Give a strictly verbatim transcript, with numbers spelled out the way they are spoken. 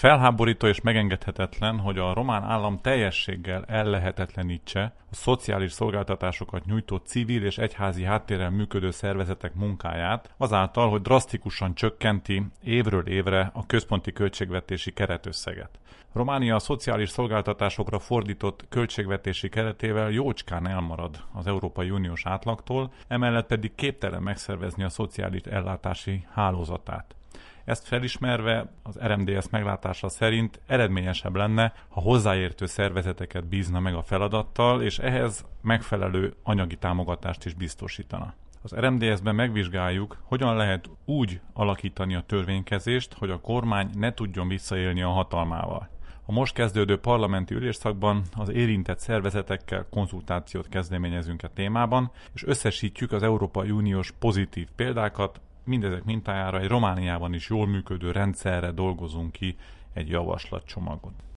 Felháborító és megengedhetetlen, hogy a román állam teljességgel ellehetetlenítse a szociális szolgáltatásokat nyújtó civil és egyházi háttérrel működő szervezetek munkáját, azáltal, hogy drasztikusan csökkenti évről évre a központi költségvetési keretösszeget. Románia a szociális szolgáltatásokra fordított költségvetési keretével jócskán elmarad az Európai Uniós átlagtól, emellett pedig képtelen megszervezni a szociális ellátási hálózatát. Ezt felismerve az er em dé es meglátása szerint eredményesebb lenne, ha hozzáértő szervezeteket bízna meg a feladattal, és ehhez megfelelő anyagi támogatást is biztosítana. Az er em dé es-ben megvizsgáljuk, hogyan lehet úgy alakítani a törvénykezést, hogy a kormány ne tudjon visszaélni a hatalmával. A most kezdődő parlamenti ülésszakban az érintett szervezetekkel konzultációt kezdeményezünk a témában, és összesítjük az Európai Uniós pozitív példákat, mindezek mintájára egy Romániában is jól működő rendszerre dolgozunk ki egy javaslatcsomagot.